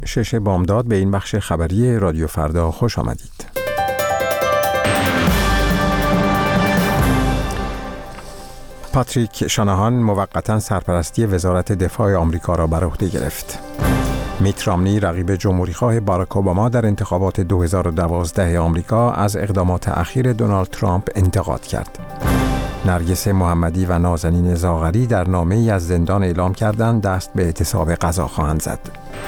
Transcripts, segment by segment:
6 بامداد به این بخش خبری رادیو فردا خوش آمدید. پاتریک شاناهان موقتاً سرپرستی وزارت دفاع آمریکا را بر عهده گرفت. میت رامنی رقیب جمهوریخواه باراک اوباما در انتخابات 2012 آمریکا از اقدامات اخیر دونالد ترامپ انتقاد کرد. نرگس محمدی و نازنین زاغری در نامه‌ای از زندان اعلام کردند دست به اعتصاب غذا خواهند زد.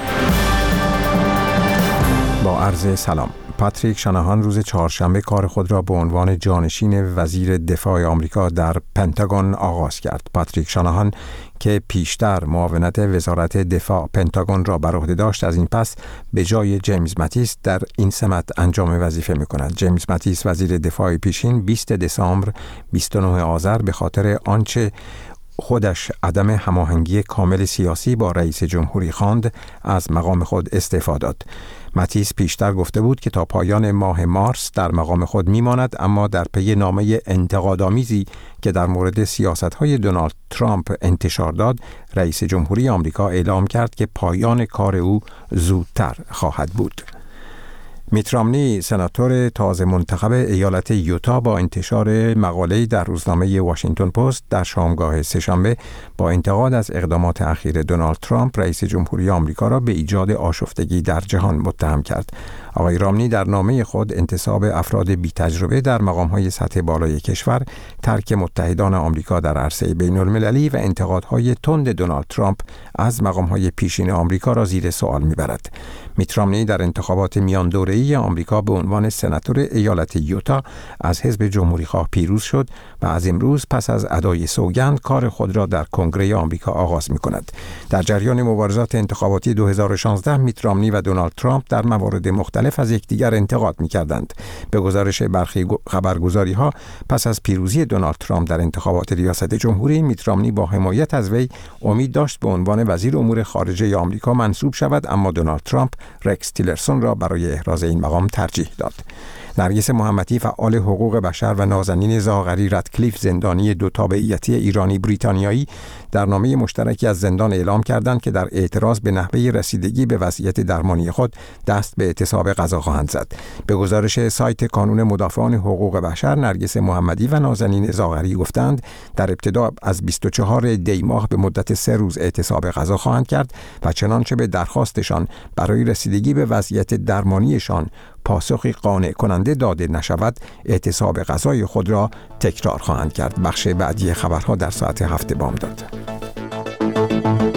با عرض سلام. پاتریک شاناهان روز چهارشنبه کار خود را به عنوان جانشین وزیر دفاع آمریکا در پنتاگون آغاز کرد. پاتریک شاناهان که پیشتر معاونت وزارت دفاع پنتاگون را بر عهده داشت، از این پس به جای جیمز ماتیس در این سمت انجام وظیفه می‌کند. جیمز ماتیس وزیر دفاع پیشین 20 دسامبر 29 آذر به خاطر آنچه خودش عدم هماهنگی کامل سیاسی با رئیس جمهوری خواند از مقام خود استعفا داد. ماتیس پیشتر گفته بود که تا پایان ماه مارس در مقام خود میماند، اما در پی نامه انتقادآمیزی که در مورد سیاست‌های دونالد ترامپ انتشار داد، رئیس جمهوری آمریکا اعلام کرد که پایان کار او زودتر خواهد بود. میت رامنی سناتور تازه منتخب ایالت یوتا با انتشار مقاله‌ای در روزنامه واشنگتن پست در شامگاه سه‌شنبه با انتقاد از اقدامات اخیر دونالد ترامپ رئیس جمهوری آمریکا را به ایجاد آشفتگی در جهان متهم کرد. آقای رامنی در نامه خود انتصاب افراد بی تجربه در مقام‌های سطح بالای کشور، ترک متحدان آمریکا در عرصه بین‌المللی و انتقادهای تند دونالد ترامپ از مقام‌های پیشین آمریکا را زیر سوال می‌برد. میت رامنی در انتخابات میان دوره‌ای آمریکا به عنوان سناتور ایالت یوتا از حزب جمهوریخواه پیروز شد و از امروز پس از ادای سوگند کار خود را در کنگره آمریکا آغاز می‌کند. در جریان مبارزات انتخاباتی 2016 میت رامنی و دونالد ترامپ در موارد مختلف از یکدیگر انتقاد می‌کردند. به گزارش برخی خبرگزاری‌ها پس از پیروزی دونالد ترامپ در انتخابات ریاست جمهوری، میت رامنی با حمایت از وی امید داشت به عنوان وزیر امور خارجه آمریکا منصوب شود، اما دونالد ترامپ رکس تیلرسون را برای احراز این مقام ترجیح داد. نرگس محمدی فعال حقوق بشر و نازنین زاغری رادکلیف زندانی دو تابعیتی ایرانی بریتانیایی در نامه مشترکی از زندان اعلام کردند که در اعتراض به نحوه رسیدگی به وضعیت درمانی خود دست به اعتصاب غذا خواهند زد. به گزارش سایت کانون مدافعان حقوق بشر، نرگس محمدی و نازنین زاغری گفتند در ابتدا از 24 دی ماه به مدت 3 روز اعتصاب غذا خواهند کرد و چنانچه به درخواستشان برای رسیدگی به وضعیت درمانیشان پاسخی قانع کننده داده نشود، اعتصاب غذای خود را تکرار خواهند کرد. بخش بعدی خبرها در ساعت 7 بامداد.